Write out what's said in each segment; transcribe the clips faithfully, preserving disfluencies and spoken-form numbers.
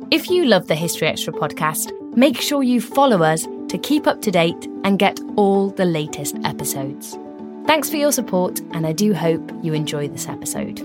If you love the History Extra podcast, make sure you follow us to keep up to date and get all the latest episodes. Thanks for your support, and I do hope you enjoy this episode.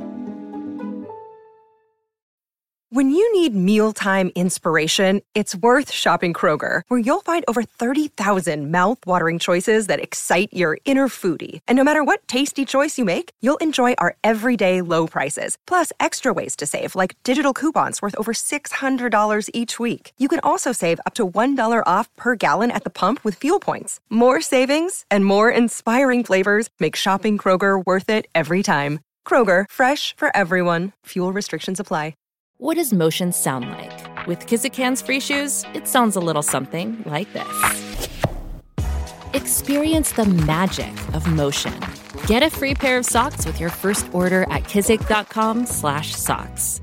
When you need mealtime inspiration, it's worth shopping Kroger, where you'll find over thirty thousand mouth-watering choices that excite your inner foodie. And no matter what tasty choice you make, you'll enjoy our everyday low prices, plus extra ways to save, like digital coupons worth over six hundred dollars each week. You can also save up to one dollar off per gallon at the pump with fuel points. More savings and more inspiring flavors make shopping Kroger worth it every time. Kroger, fresh for everyone. Fuel restrictions apply. What does motion sound like? With Kizikans free shoes, it sounds a little something like this. Experience the magic of motion. Get a free pair of socks with your first order at kizik.com slash socks.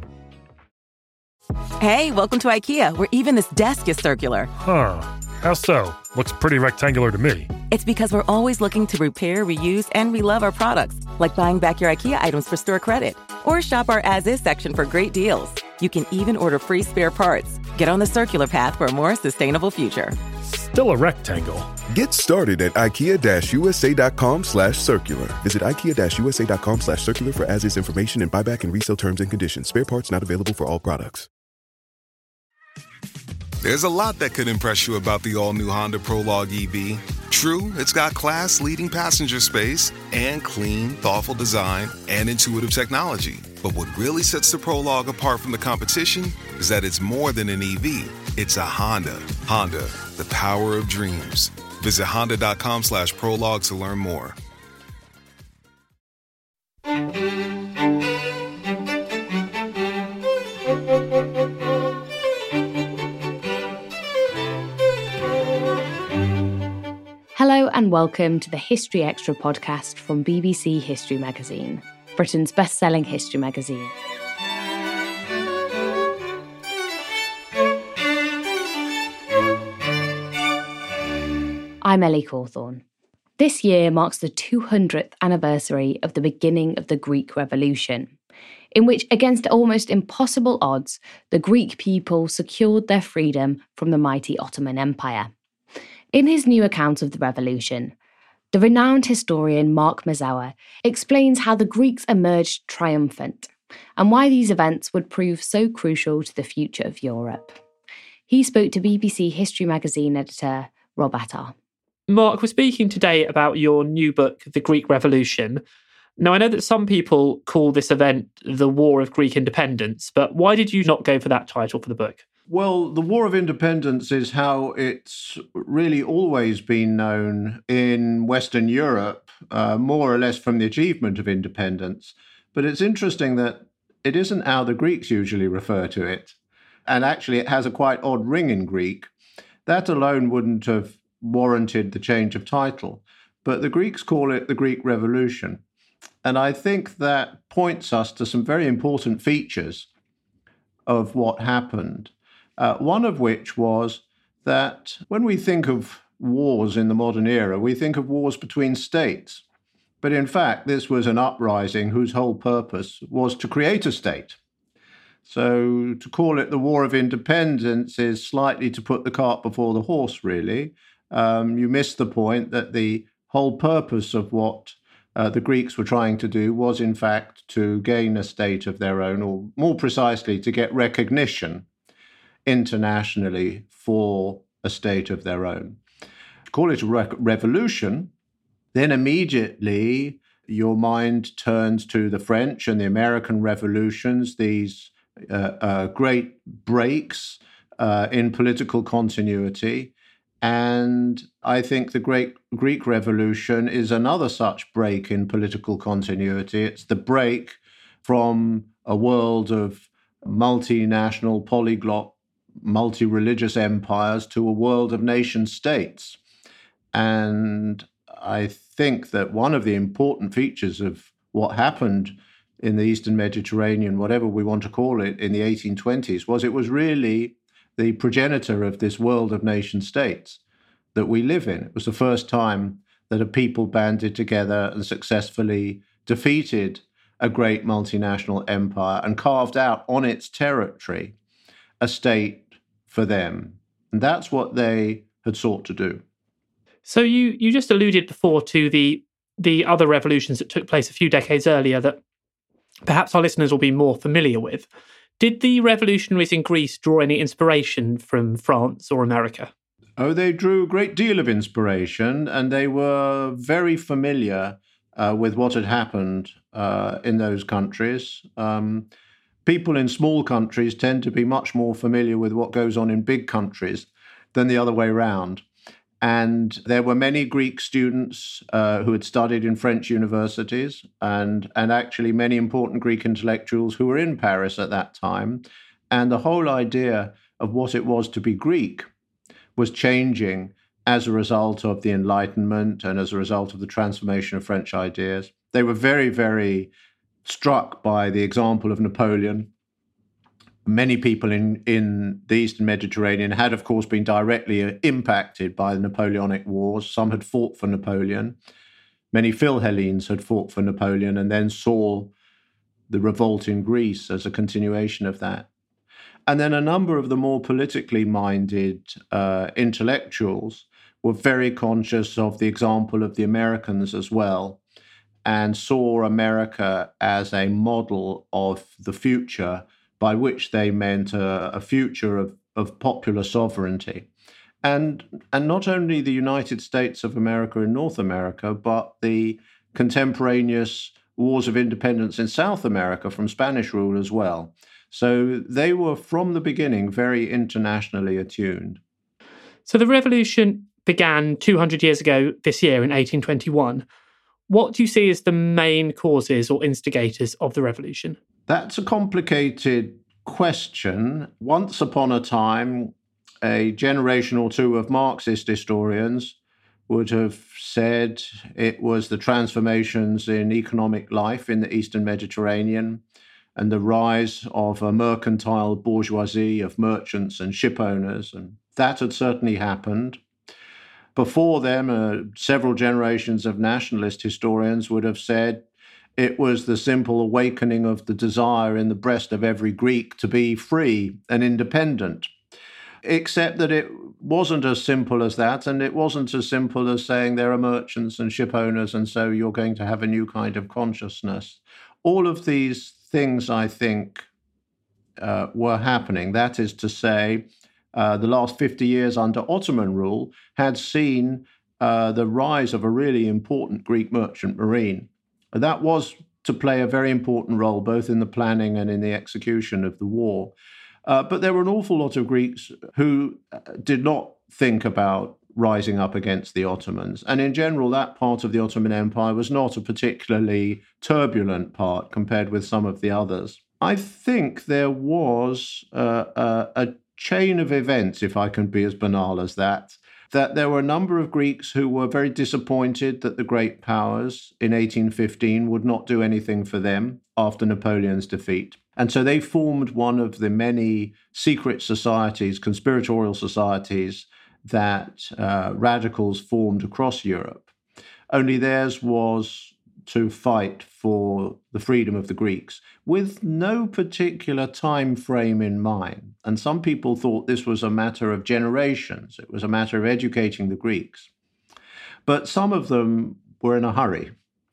Hey, welcome to IKEA, where even this desk is circular. Huh. How so? Looks pretty rectangular to me. It's because we're always looking to repair, reuse, and relove our products, like buying back your IKEA items for store credit. Or shop our as-is section for great deals. You can even order free spare parts. Get on the circular path for a more sustainable future. Still a rectangle. Get started at ikea-usa.com slash circular. Visit ikea-usa.com slash circular for as-is information and buyback and resale terms and conditions. Spare parts not available for all products. There's a lot that could impress you about the all-new Honda Prologue E V. True, it's got class-leading passenger space and clean, thoughtful design and intuitive technology. But what really sets the Prologue apart from the competition is that it's more than an E V. It's a Honda. Honda, the power of dreams. Visit honda.com slash prologue to learn more. Hello and welcome to the History Extra podcast from B B C History Magazine, Britain's best-selling history magazine. I'm Ellie Cawthorne. This year marks the two hundredth anniversary of the beginning of the Greek Revolution, in which, against almost impossible odds, the Greek people secured their freedom from the mighty Ottoman Empire. In his new account of the revolution, the renowned historian Mark Mazower explains how the Greeks emerged triumphant and why these events would prove so crucial to the future of Europe. He spoke to B B C History Magazine editor Rob Attar. Mark, we're speaking today about your new book, The Greek Revolution. Now, I know that some people call this event the War of Greek Independence, but why did you not go for that title for the book? Well, the War of Independence is how it's really always been known in Western Europe, uh, more or less from the achievement of independence. But it's interesting that it isn't how the Greeks usually refer to it. And actually, it has a quite odd ring in Greek. That alone wouldn't have warranted the change of title. But the Greeks call it the Greek Revolution. And I think that points us to some very important features of what happened. Uh, one of which was that when we think of wars in the modern era, we think of wars between states. But in fact, this was an uprising whose whole purpose was to create a state. So to call it the War of Independence is slightly to put the cart before the horse, really. Um, you miss the point that the whole purpose of what uh, the Greeks were trying to do was, in fact, to gain a state of their own, or more precisely, to get recognition internationally for a state of their own. Call it a re- revolution, then immediately your mind turns to the French and the American revolutions, these uh, uh, great breaks uh, in political continuity. And I think the Great Greek Revolution is another such break in political continuity. It's the break from a world of multinational, polyglot, multi-religious empires to a world of nation states. And I think that one of the important features of what happened in the Eastern Mediterranean, whatever we want to call it, in the eighteen twenties, was it was really the progenitor of this world of nation states that we live in. It was the first time that a people banded together and successfully defeated a great multinational empire and carved out on its territory a state for them. And that's what they had sought to do. So you you just alluded before to the the other revolutions that took place a few decades earlier that perhaps our listeners will be more familiar with. Did the revolutionaries in Greece draw any inspiration from France or America? Oh, they drew a great deal of inspiration, and they were very familiar uh, with what had happened uh, in those countries. Um, people in small countries tend to be much more familiar with what goes on in big countries than the other way around. And there were many Greek students uh, who had studied in French universities, and, and actually many important Greek intellectuals who were in Paris at that time. And the whole idea of what it was to be Greek was changing as a result of the Enlightenment and as a result of the transformation of French ideas. They were very, very struck by the example of Napoleon. Many people in, in the Eastern Mediterranean had, of course, been directly impacted by the Napoleonic Wars. Some had fought for Napoleon. Many Philhellenes had fought for Napoleon and then saw the revolt in Greece as a continuation of that. And then a number of the more politically minded uh, intellectuals were very conscious of the example of the Americans as well, and saw America as a model of the future, by which they meant a, a future of, of popular sovereignty. And, and not only the United States of America and North America, but the contemporaneous wars of independence in South America from Spanish rule as well. So they were, from the beginning, very internationally attuned. So the revolution began two hundred years ago this year in eighteen twenty-one. What do you see as the main causes or instigators of the revolution? That's a complicated question. Once upon a time, a generation or two of Marxist historians would have said it was the transformations in economic life in the Eastern Mediterranean and the rise of a mercantile bourgeoisie of merchants and ship owners, and that had certainly happened. Before them, uh, several generations of nationalist historians would have said it was the simple awakening of the desire in the breast of every Greek to be free and independent, except that it wasn't as simple as that, and it wasn't as simple as saying there are merchants and ship owners, and so you're going to have a new kind of consciousness. All of these things, I think, uh, were happening. That is to say, uh, the last fifty years under Ottoman rule had seen uh, the rise of a really important Greek merchant marine. That was to play a very important role both in the planning and in the execution of the war. Uh, but there were an awful lot of Greeks who did not think about rising up against the Ottomans. And in general, that part of the Ottoman Empire was not a particularly turbulent part compared with some of the others. I think there was uh, a, a chain of events, if I can be as banal as that, that there were a number of Greeks who were very disappointed that the great powers in eighteen fifteen would not do anything for them after Napoleon's defeat. And so they formed one of the many secret societies, conspiratorial societies, that uh, radicals formed across Europe. Only theirs was to fight for the freedom of the Greeks with no particular time frame in mind. And some people thought this was a matter of generations. It was a matter of educating the Greeks. But some of them were in a hurry.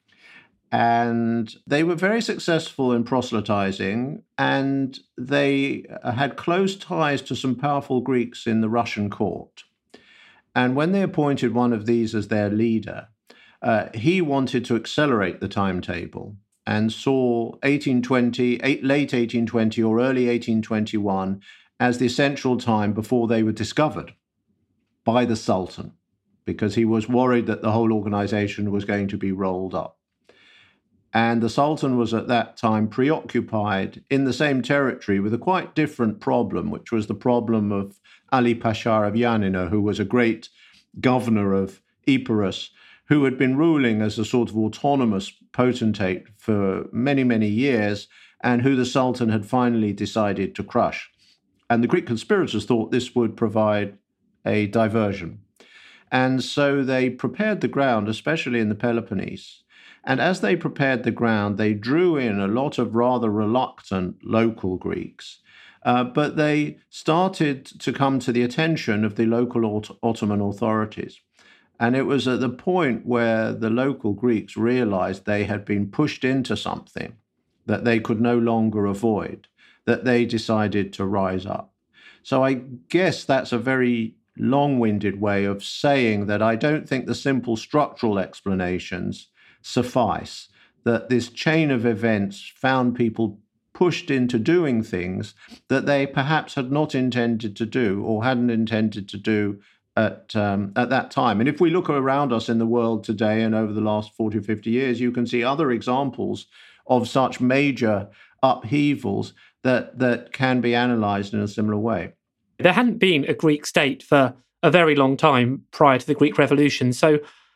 And they were very successful in proselytizing, and they had close ties to some powerful Greeks in the Russian court. And when they appointed one of these as their leader, uh, he wanted to accelerate the timetable and saw eighteen twenty, late eighteen twenty or early eighteen twenty-one as the essential time before they were discovered by the Sultan, because he was worried that the whole organization was going to be rolled up. And the Sultan was at that time preoccupied in the same territory with a quite different problem, which was the problem of Ali Pasha of Yanina, who was a great governor of Epirus, who had been ruling as a sort of autonomous potentate for many, many years, and who the Sultan had finally decided to crush. And the Greek conspirators thought this would provide a diversion. And so they prepared the ground, especially in the Peloponnese. And as they prepared the ground, they drew in a lot of rather reluctant local Greeks Uh, but they started to come to the attention of the local Ot- Ottoman authorities. And it was at the point where the local Greeks realized they had been pushed into something that they could no longer avoid, that they decided to rise up. So I guess that's a very long-winded way of saying that I don't think the simple structural explanations suffice, that this chain of events found people pushed into doing things that they perhaps had not intended to do or hadn't intended to do at um, at that time. And if we look around us in the world today and over the last forty, fifty years, you can see other examples of such major upheavals that that can be analysed in a similar way. There hadn't been a Greek state for a very long time prior to the Greek Revolution. So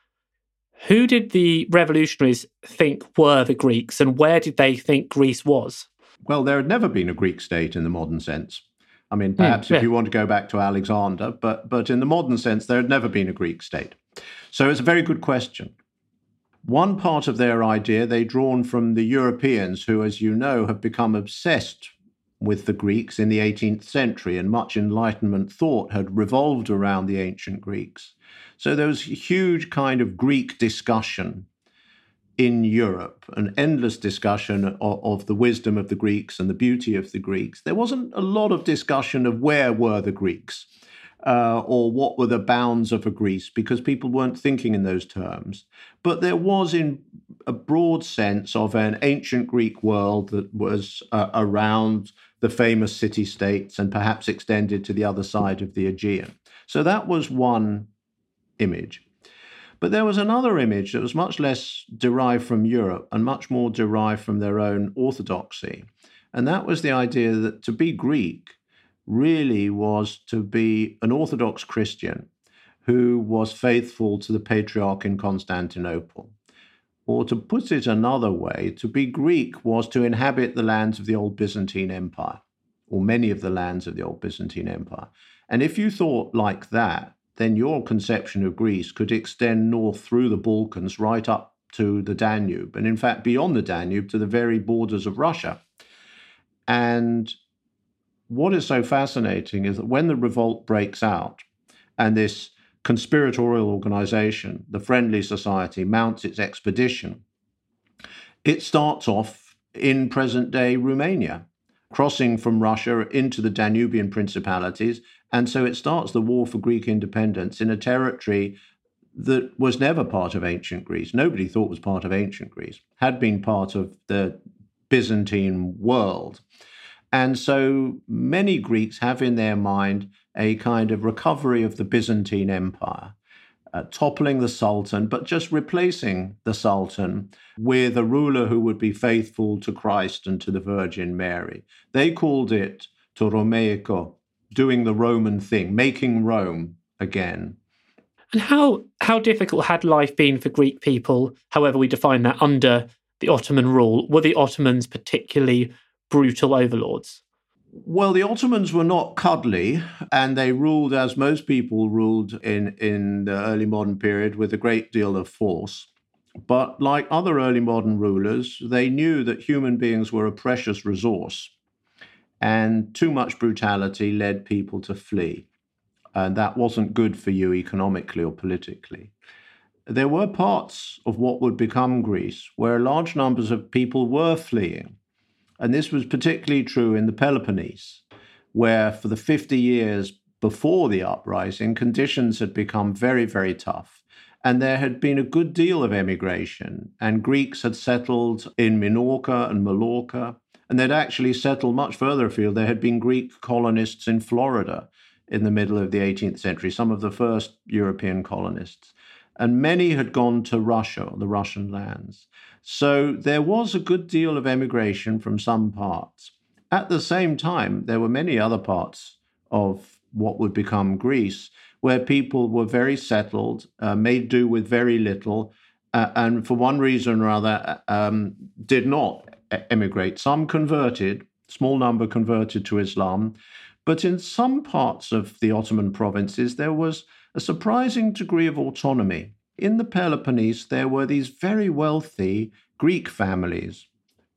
who did the revolutionaries think were the Greeks, and where did they think Greece was? Well, there had never been a Greek state in the modern sense. I mean, perhaps mm, yeah. if you want to go back to Alexander, but but in the modern sense, there had never been a Greek state. So it's a very good question. One part of their idea they drawn from the Europeans, who, as you know, have become obsessed with the Greeks in the eighteenth century, and much Enlightenment thought had revolved around the ancient Greeks. So there was a huge kind of Greek discussion in Europe, an endless discussion of, of the wisdom of the Greeks and the beauty of the Greeks. There wasn't a lot of discussion of where were the Greeks uh, or what were the bounds of a Greece, because people weren't thinking in those terms. But there was, in a broad sense, of an ancient Greek world that was uh, around the famous city-states and perhaps extended to the other side of the Aegean. So that was one image. But there was another image that was much less derived from Europe and much more derived from their own orthodoxy. And that was the idea that to be Greek really was to be an Orthodox Christian who was faithful to the Patriarch in Constantinople. Or to put it another way, to be Greek was to inhabit the lands of the old Byzantine Empire, or many of the lands of the old Byzantine Empire. And if you thought like that, then your conception of Greece could extend north through the Balkans right up to the Danube, and in fact beyond the Danube to the very borders of Russia. And what is so fascinating is that when the revolt breaks out and this conspiratorial organization, the Friendly Society, mounts its expedition, it starts off in present-day Romania, crossing from Russia into the Danubian principalities. And so it starts the war for Greek independence in a territory that was never part of ancient Greece. Nobody thought was part of ancient Greece, had been part of the Byzantine world. And so many Greeks have in their mind a kind of recovery of the Byzantine Empire, uh, toppling the Sultan, but just replacing the Sultan with a ruler who would be faithful to Christ and to the Virgin Mary. They called it to Romaico, doing the Roman thing, making Rome again. And how how difficult had life been for Greek people, however we define that, under the Ottoman rule? Were the Ottomans particularly brutal overlords? Well, the Ottomans were not cuddly, and they ruled, as most people ruled in, in the early modern period, with a great deal of force. But like other early modern rulers, they knew that human beings were a precious resource, and too much brutality led people to flee. And that wasn't good for you economically or politically. There were parts of what would become Greece where large numbers of people were fleeing. And this was particularly true in the Peloponnese, where for the fifty years before the uprising, conditions had become very, very tough. And there had been a good deal of emigration, and Greeks had settled in Minorca and Mallorca, and they'd actually settled much further afield. There had been Greek colonists in Florida in the middle of the eighteenth century, some of the first European colonists. And many had gone to Russia, the Russian lands. So there was a good deal of emigration from some parts. At the same time, there were many other parts of what would become Greece where people were very settled, uh, made do with very little, uh, and for one reason or other um, did not emigrate. Some converted, small number converted to Islam, but in some parts of the Ottoman provinces, there was a surprising degree of autonomy. In the Peloponnese, there were these very wealthy Greek families,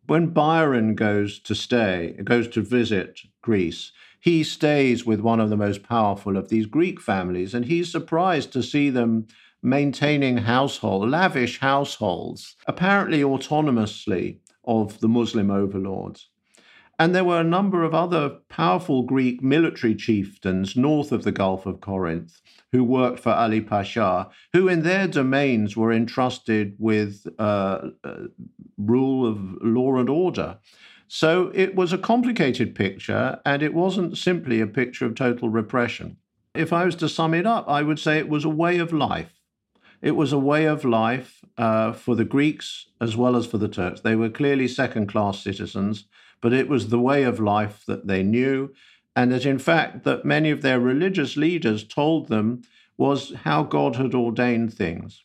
When Byron goes to stay, goes to visit Greece, he stays with one of the most powerful of these Greek families, and he's surprised to see them maintaining household, lavish households, apparently autonomously of the Muslim overlords. And there were a number of other powerful Greek military chieftains north of the Gulf of Corinth who worked for Ali Pasha, who in their domains were entrusted with uh, uh, rule of law and order. So it was a complicated picture, and it wasn't simply a picture of total repression. If I was to sum it up, I would say it was a way of life. It was a way of life uh, for the Greeks as well as for the Turks. They were clearly second-class citizens, but it was the way of life that they knew, and that in fact that many of their religious leaders told them was how God had ordained things.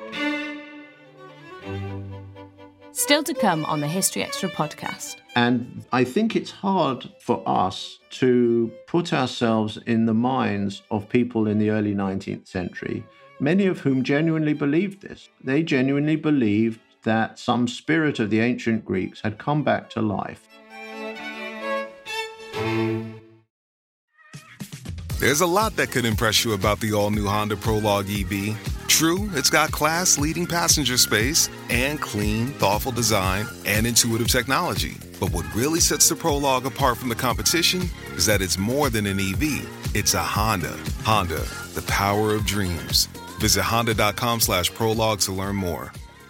Still to come on the History Extra podcast. And I think it's hard for us to put ourselves in the minds of people in the early nineteenth century, many of whom genuinely believed this. They genuinely believed that some spirit of the ancient Greeks had come back to life. There's a lot that could impress you about the all-new Honda Prologue E V. True, it's got class-leading passenger space and clean, thoughtful design and intuitive technology. But what really sets the Prologue apart from the competition is that it's more than an E V. It's a Honda. Honda, the power of dreams. Visit honda.com slash prologue to learn more.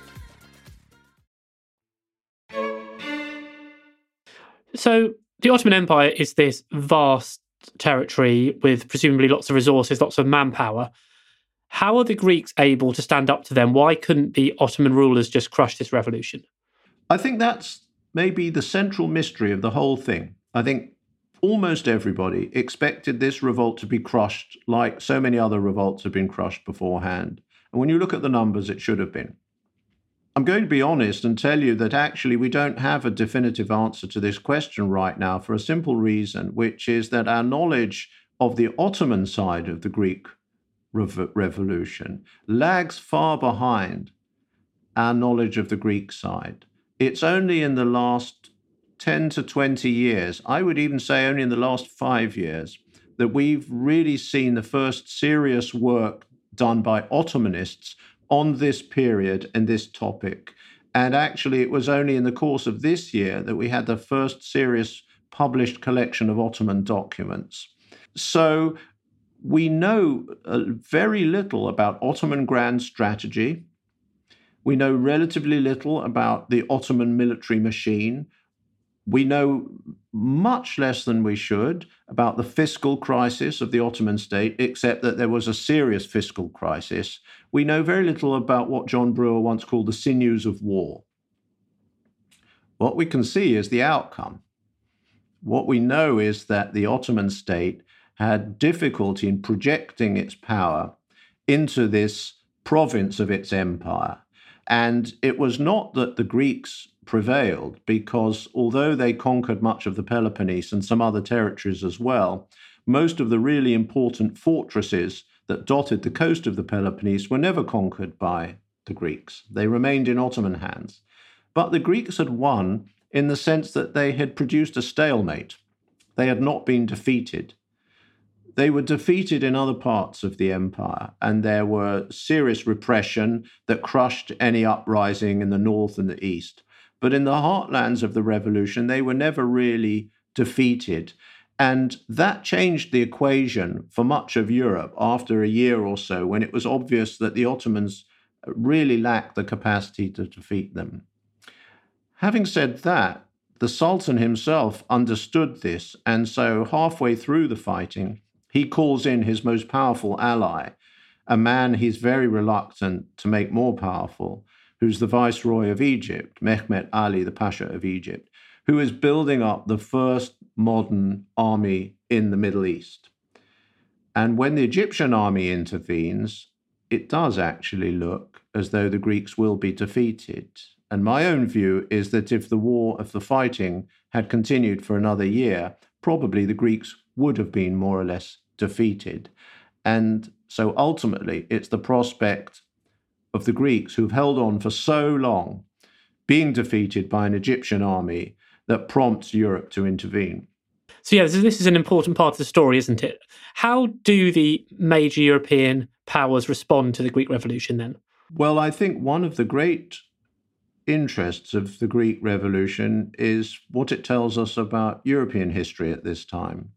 So the Ottoman Empire is this vast territory with presumably lots of resources, lots of manpower. How are the Greeks able to stand up to them? Why couldn't the Ottoman rulers just crush this revolution? I think that's maybe the central mystery of the whole thing. I think almost everybody expected this revolt to be crushed like so many other revolts have been crushed beforehand. And when you look at the numbers, it should have been. I'm going to be honest and tell you that actually we don't have a definitive answer to this question right now for a simple reason, which is that our knowledge of the Ottoman side of the Greek rev- revolution lags far behind our knowledge of the Greek side. It's only in the last ten to twenty years, I would even say only in the last five years, that we've really seen the first serious work done by Ottomanists on this period and this topic. And actually, it was only in the course of this year that we had the first serious published collection of Ottoman documents. So we know uh, very little about Ottoman grand strategy. We know relatively little about the Ottoman military machine. We know much less than we should about the fiscal crisis of the Ottoman state, except that there was a serious fiscal crisis. We know very little about what John Brewer once called the sinews of war. What we can see is the outcome. What we know is that the Ottoman state had difficulty in projecting its power into this province of its empire. And it was not that the Greeks prevailed, because although they conquered much of the Peloponnese and some other territories as well, most of the really important fortresses that dotted the coast of the Peloponnese were never conquered by the Greeks. They remained in Ottoman hands. But the Greeks had won in the sense that they had produced a stalemate. They had not been defeated. They were defeated in other parts of the empire, and there were serious repression that crushed any uprising in the north and the east. But in the heartlands of the revolution, they were never really defeated. And that changed the equation for much of Europe after a year or so, when it was obvious that the Ottomans really lacked the capacity to defeat them. Having said that, the Sultan himself understood this, and so halfway through the fighting, he calls in his most powerful ally, a man he's very reluctant to make more powerful, who's the Viceroy of Egypt, Mehmet Ali, the Pasha of Egypt, who is building up the first modern army in the Middle East. And when the Egyptian army intervenes, it does actually look as though the Greeks will be defeated. And my own view is that if the war of the fighting had continued for another year, probably the Greeks would have been more or less defeated. And so ultimately, it's the prospect of the Greeks who've held on for so long being defeated by an Egyptian army that prompts Europe to intervene. So yeah, this is, this is an important part of the story, isn't it? How do the major European powers respond to the Greek Revolution then? Well, I think one of the great interests of the Greek Revolution is what it tells us about European history at this time.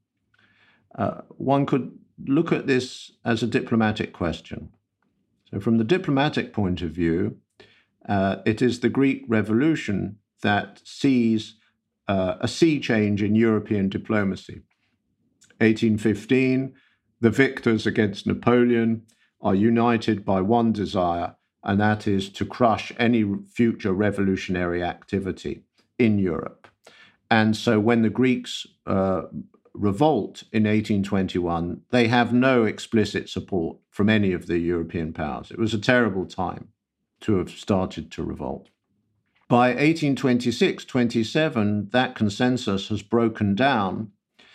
Uh, one could look at this as a diplomatic question. So from the diplomatic point of view, uh, it is the Greek Revolution that sees uh, a sea change in European diplomacy. eighteen fifteen, the victors against Napoleon are united by one desire, and that is to crush any future revolutionary activity in Europe. And so when the Greeks uh, revolt in eighteen twenty-one, they have no explicit support from any of the European powers. It was a terrible time to have started to revolt. By eighteen twenty-six twenty-seven, that consensus has broken down,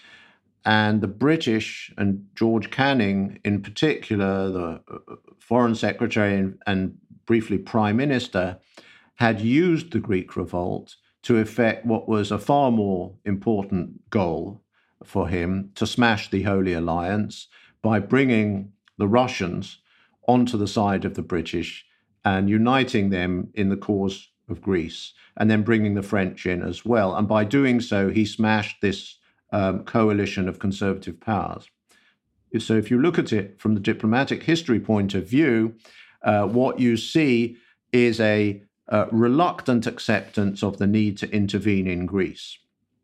and the British, and George Canning in particular, the Foreign Secretary and, and briefly Prime Minister, had used the Greek revolt to effect what was a far more important goal for him, to smash the Holy Alliance by bringing the Russians onto the side of the British and uniting them in the cause of Greece, and then bringing the French in as well. And by doing so, he smashed this um, coalition of conservative powers. So if you look at it from the diplomatic history point of view, uh, what you see is a uh, reluctant acceptance of the need to intervene in Greece.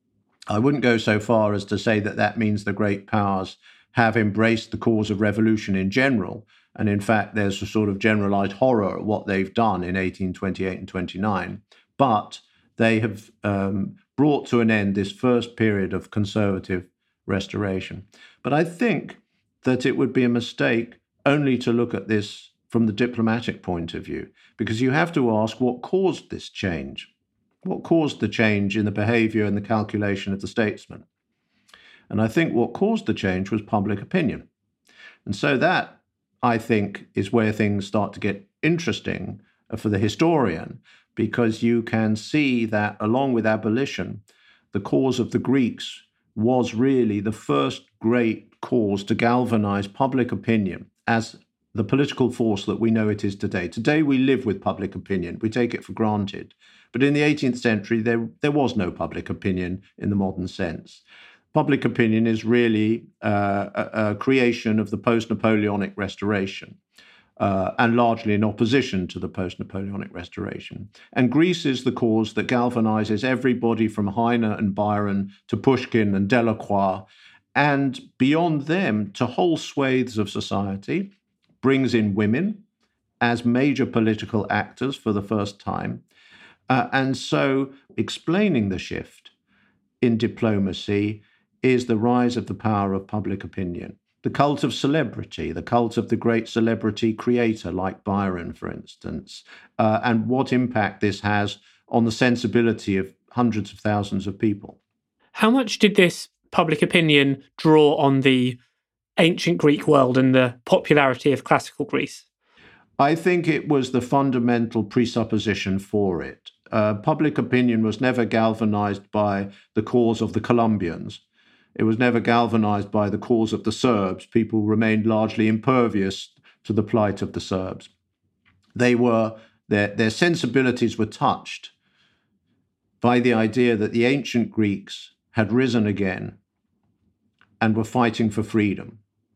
I wouldn't go so far as to say that that means the great powers have embraced the cause of revolution in general. And in fact, there's a sort of generalized horror at what they've done in eighteen twenty-eight and twenty-nine. But they have um, brought to an end this first period of conservative restoration. But I think that it would be a mistake only to look at this from the diplomatic point of view, because you have to ask what caused this change. What caused the change in the behavior and the calculation of the statesman? And I think what caused the change was public opinion. And so that, I think, is where things start to get interesting for the historian, because you can see that along with abolition, the cause of the Greeks was really the first great cause to galvanize public opinion as the political force that we know it is today. Today we live with public opinion. We take it for granted. But in the eighteenth century, there, there was no public opinion in the modern sense. Public opinion is really uh, a, a creation of the post-Napoleonic Restoration, uh, and largely in opposition to the post-Napoleonic Restoration. And Greece is the cause that galvanizes everybody from Heine and Byron to Pushkin and Delacroix, and beyond them to whole swathes of society, brings in women as major political actors for the first time. Uh, and so explaining the shift in diplomacy is the rise of the power of public opinion, the cult of celebrity, the cult of the great celebrity creator like Byron, for instance, uh, and what impact this has on the sensibility of hundreds of thousands of people. How much did this public opinion draw on the ancient Greek world and the popularity of classical Greece? I think it was the fundamental presupposition for it. Uh, public opinion was never galvanized by the cause of the Colombians. It was never galvanized by the cause of the Serbs. People remained largely impervious to the plight of the Serbs. They were, their, their sensibilities were touched by the idea that the ancient Greeks had risen again and were fighting for freedom.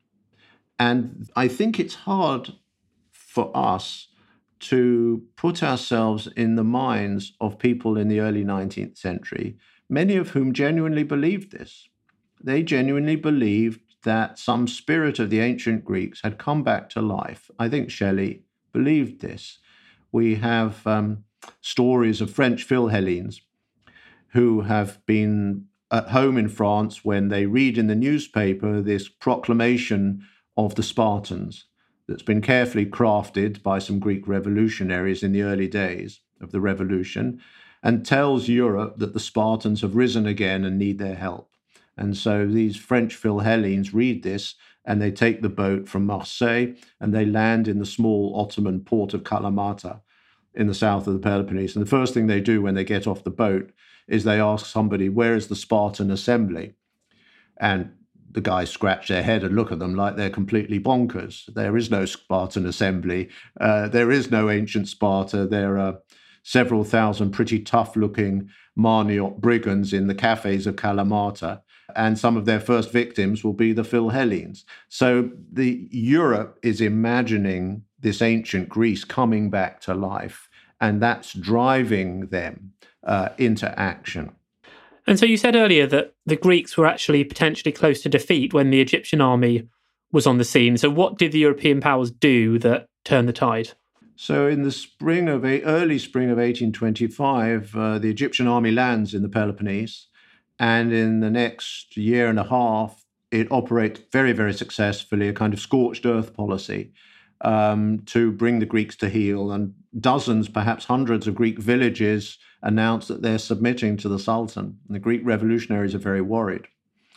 And I think it's hard for us to put ourselves in the minds of people in the early nineteenth century, many of whom genuinely believed this. They genuinely believed that some spirit of the ancient Greeks had come back to life. I think Shelley believed this. We have um, stories of French Philhellenes who have been at home in France when they read in the newspaper this proclamation of the Spartans that's been carefully crafted by some Greek revolutionaries in the early days of the revolution, and tells Europe that the Spartans have risen again and need their help. And so these French Philhellenes read this, and they take the boat from Marseille, and they land in the small Ottoman port of Kalamata. in the south of the Peloponnese. And the first thing they do when they get off the boat is they ask somebody, where is the Spartan assembly? And the guys scratch their head and look at them like they're completely bonkers. There is no Spartan assembly. Uh, there is no ancient Sparta. There are several thousand pretty tough-looking Marniot brigands in the cafes of Kalamata, and some of their first victims will be the Philhellenes. So the Europe is imagining this ancient Greece coming back to life, and that's driving them uh, into action. And so you said earlier that the Greeks were actually potentially close to defeat when the Egyptian army was on the scene. So what did the European powers do that turned the tide? So in the spring of early spring of eighteen twenty-five, uh, the Egyptian army lands in the Peloponnese, and in the next year and a half, it operates very, very successfully, a kind of scorched earth policy um, to bring the Greeks to heel. And dozens, perhaps hundreds of Greek villages announce that they're submitting to the Sultan. And the Greek revolutionaries are very worried.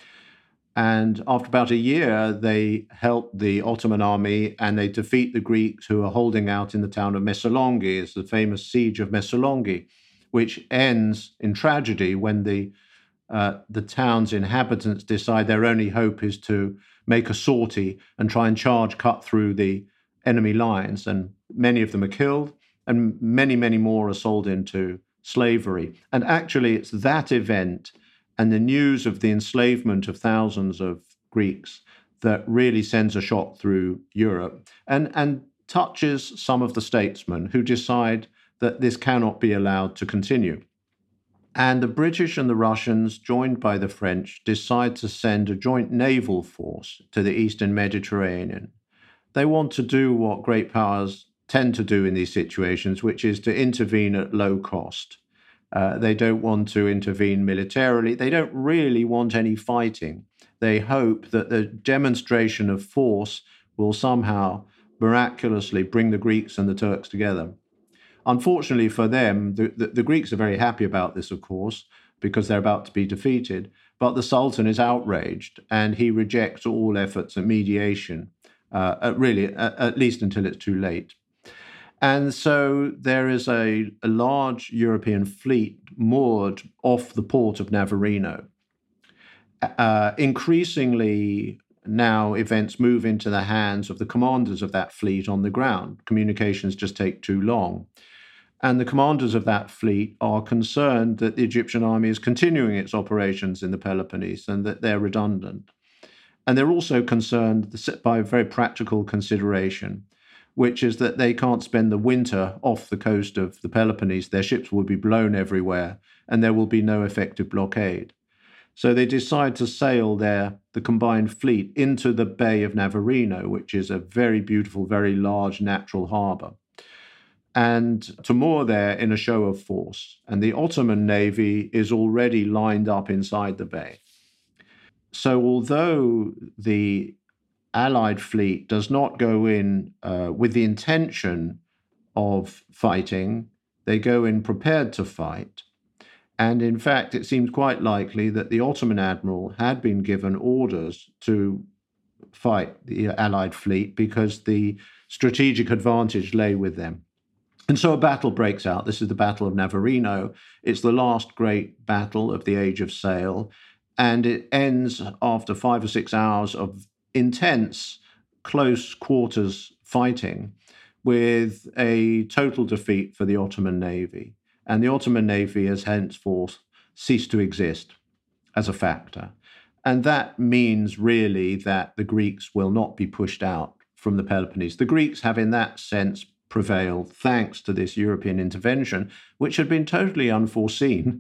And after about a year, they help the Ottoman army and they defeat the Greeks who are holding out in the town of Messalongi. It's the famous siege of Messalongi, which ends in tragedy when the uh, the town's inhabitants decide their only hope is to make a sortie and try and charge, cut through the enemy lines. And many of them are killed, and many, many more are sold into slavery. And actually, it's that event and the news of the enslavement of thousands of Greeks that really sends a shock through Europe and, and touches some of the statesmen who decide that this cannot be allowed to continue. And the British and the Russians, joined by the French, decide to send a joint naval force to the Eastern Mediterranean. They want to do what great powers tend to do in these situations, which is to intervene at low cost. Uh, they don't want to intervene militarily. They don't really want any fighting. They hope that the demonstration of force will somehow miraculously bring the Greeks and the Turks together. Unfortunately for them, the, the, the Greeks are very happy about this, of course, because they're about to be defeated. But the Sultan is outraged, and he rejects all efforts at mediation, uh, at really, at, at least until it's too late. And so there is a, a large European fleet moored off the port of Navarino. Uh, increasingly now events move into the hands of the commanders of that fleet on the ground. Communications just take too long. And the commanders of that fleet are concerned that the Egyptian army is continuing its operations in the Peloponnese and that they're redundant. And they're also concerned by a very practical consideration, which is that they can't spend the winter off the coast of the Peloponnese. Their ships will be blown everywhere, and there will be no effective blockade. So they decide to sail their the combined fleet into the Bay of Navarino, which is a very beautiful, very large natural harbour, and to moor there in a show of force. And the Ottoman navy is already lined up inside the bay. So although the Allied fleet does not go in uh, with the intention of fighting, they go in prepared to fight. And in fact, it seems quite likely that the Ottoman admiral had been given orders to fight the Allied fleet because the strategic advantage lay with them. And so a battle breaks out. This is the Battle of Navarino. It's the last great battle of the Age of Sail, and it ends after five or six hours of intense, close quarters fighting with a total defeat for the Ottoman Navy. And the Ottoman Navy has henceforth ceased to exist as a factor. And that means really that the Greeks will not be pushed out from the Peloponnese. The Greeks have in that sense prevailed thanks to this European intervention, which had been totally unforeseen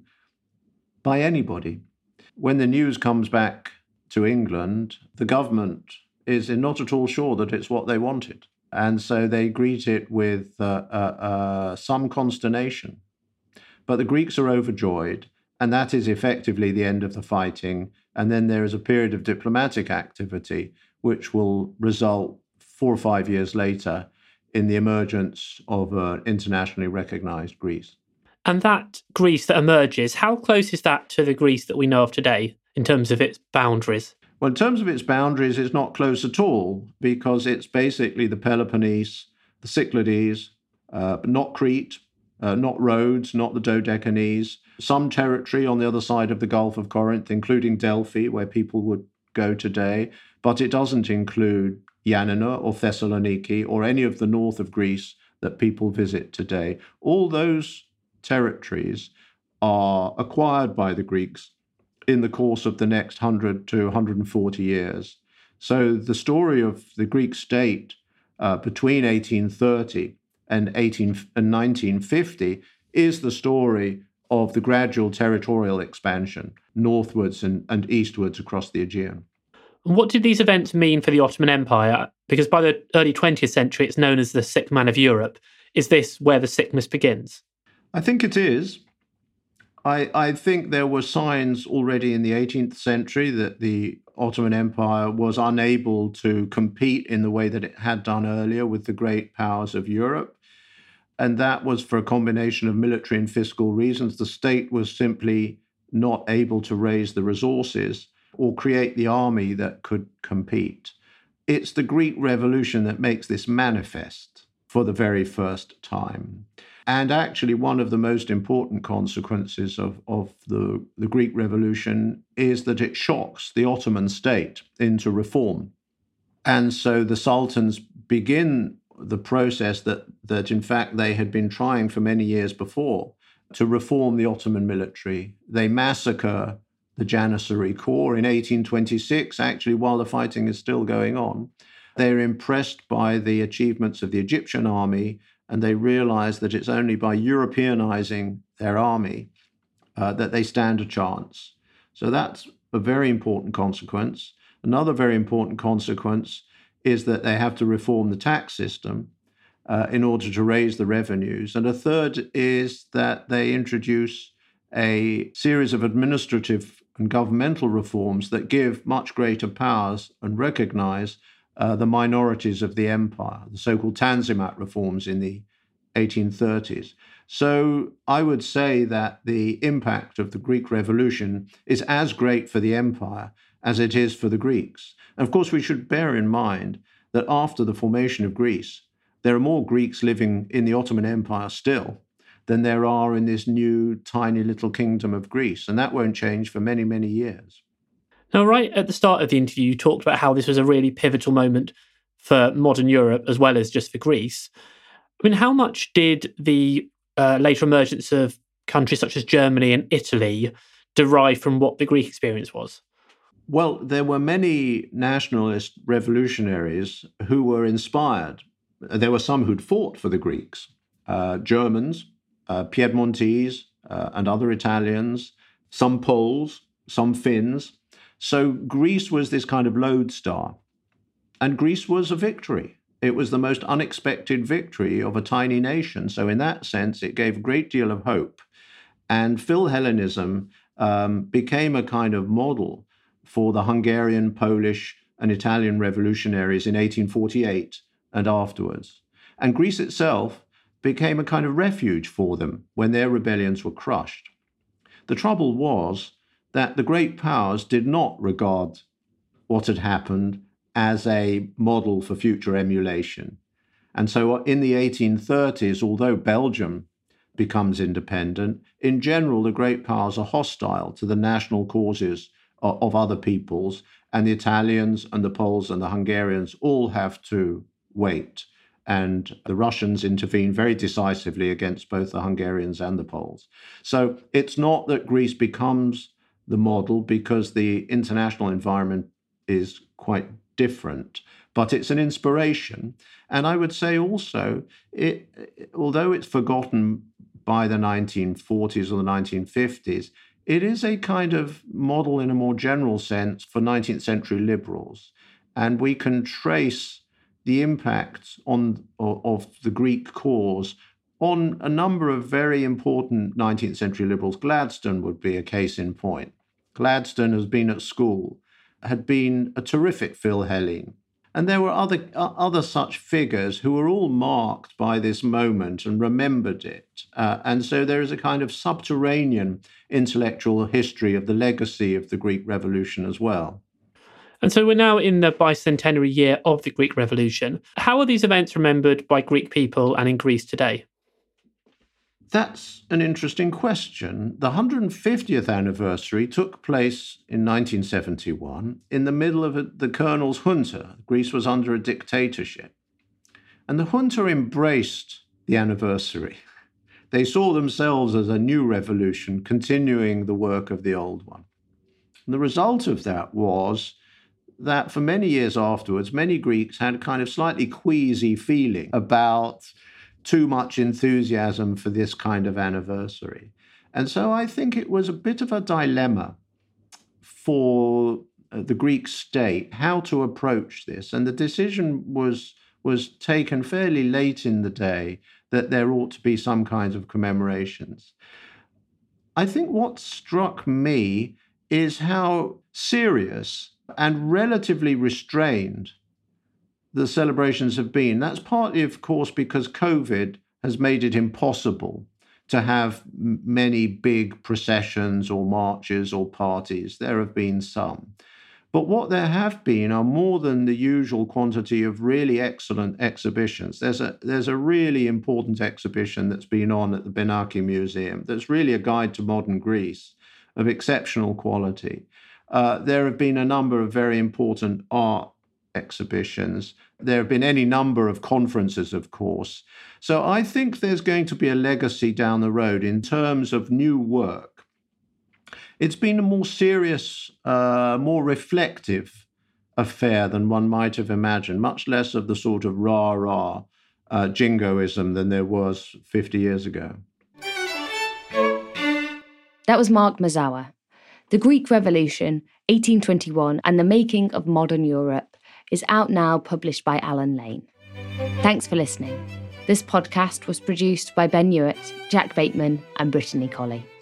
by anybody. When the news comes back to England, the government is not at all sure that it's what they wanted. And so they greet it with uh, uh, uh, some consternation. But the Greeks are overjoyed, and that is effectively the end of the fighting. And then there is a period of diplomatic activity, which will result four or five years later in the emergence of an internationally recognized Greece. And that Greece that emerges, how close is that to the Greece that we know of today in terms of its boundaries? Well, in terms of its boundaries, it's not close at all, because it's basically the Peloponnese, the Cyclades, uh, but not Crete, uh, not Rhodes, not the Dodecanese, some territory on the other side of the Gulf of Corinth, including Delphi, where people would go today, but it doesn't include Yanina or Thessaloniki or any of the north of Greece that people visit today. All those territories are acquired by the Greeks in the course of the next one hundred to one hundred forty years. So the story of the Greek state uh, between eighteen thirty and nineteen fifty is the story of the gradual territorial expansion northwards and, and eastwards across the Aegean. What did these events mean for the Ottoman Empire? Because by the early twentieth century, it's known as the sick man of Europe. Is this where the sickness begins? I think it is. I, I think there were signs already in the eighteenth century that the Ottoman Empire was unable to compete in the way that it had done earlier with the great powers of Europe. And that was for a combination of military and fiscal reasons. The state was simply not able to raise the resources or create the army that could compete. It's the Greek Revolution that makes this manifest for the very first time. And actually, one of the most important consequences of, of the, the Greek Revolution is that it shocks the Ottoman state into reform. And so the sultans begin the process that, that in fact, they had been trying for many years before to reform the Ottoman military. They massacre the Janissary Corps in eighteen twenty-six, actually, while the fighting is still going on. They're impressed by the achievements of the Egyptian army, and they realize that it's only by Europeanizing their army uh, that they stand a chance. So that's a very important consequence. Another very important consequence is that they have to reform the tax system uh, in order to raise the revenues. And a third is that they introduce a series of administrative and governmental reforms that give much greater powers and recognize uh, the minorities of the empire, the so-called Tanzimat reforms in the eighteen thirties. So I would say that the impact of the Greek Revolution is as great for the empire as it is for the Greeks. And of course, we should bear in mind that after the formation of Greece, there are more Greeks living in the Ottoman Empire still than there are in this new tiny little kingdom of Greece. And that won't change for many, many years. Now, right at the start of the interview, you talked about how this was a really pivotal moment for modern Europe as well as just for Greece. I mean, how much did the uh, later emergence of countries such as Germany and Italy derive from what the Greek experience was? Well, there were many nationalist revolutionaries who were inspired. There were some who'd fought for the Greeks, uh, Germans, uh, Piedmontese, uh, and other Italians, some Poles, some Finns. So Greece was this kind of lodestar. And Greece was a victory. It was the most unexpected victory of a tiny nation. So in that sense, it gave a great deal of hope. And Philhellenism um, became a kind of model for the Hungarian, Polish, and Italian revolutionaries in eighteen forty-eight and afterwards. And Greece itself became a kind of refuge for them when their rebellions were crushed. The trouble was that the great powers did not regard what had happened as a model for future emulation. And so in the eighteen thirties, although Belgium becomes independent, in general, the great powers are hostile to the national causes of, of other peoples, and the Italians and the Poles and the Hungarians all have to wait. And the Russians intervene very decisively against both the Hungarians and the Poles. So it's not that Greece becomes the model because the international environment is quite different, but it's an inspiration. And I would say also, it, although it's forgotten by the nineteen forties or the nineteen fifties, it is a kind of model in a more general sense for nineteenth century liberals. And we can trace the impact on of the Greek cause on a number of very important nineteenth century liberals. Gladstone would be a case in point. Gladstone has been at school, had been a terrific Philhellene. And there were other, uh, other such figures who were all marked by this moment and remembered it. Uh, and so there is a kind of subterranean intellectual history of the legacy of the Greek Revolution as well. And so we're now in the bicentenary year of the Greek Revolution. How are these events remembered by Greek people and in Greece today? That's an interesting question. The one hundred fiftieth anniversary took place in nineteen seventy-one in the middle of a, the colonel's junta. Greece was under a dictatorship. And the junta embraced the anniversary. They saw themselves as a new revolution, continuing the work of the old one. And the result of that was that for many years afterwards, many Greeks had a kind of slightly queasy feeling about too much enthusiasm for this kind of anniversary. And so I think it was a bit of a dilemma for the Greek state how to approach this. And the decision was, was taken fairly late in the day that there ought to be some kinds of commemorations. I think what struck me is how serious and relatively restrained the celebrations have been. That's partly, of course, because COVID has made it impossible to have m- many big processions or marches or parties. There have been some. But what there have been are more than the usual quantity of really excellent exhibitions. There's a, there's a really important exhibition that's been on at the Benaki Museum that's really a guide to modern Greece of exceptional quality. Uh, there have been a number of very important art exhibitions. There have been any number of conferences, of course. So I think there's going to be a legacy down the road in terms of new work. It's been a more serious, uh, more reflective affair than one might have imagined, much less of the sort of rah-rah uh, jingoism than there was fifty years ago. That was Mark Mazower. The Greek Revolution, eighteen twenty-one, and the Making of Modern Europe is out now, published by Alan Lane. Thanks for listening. This podcast was produced by Ben Hewitt, Jack Bateman, and Brittany Colley.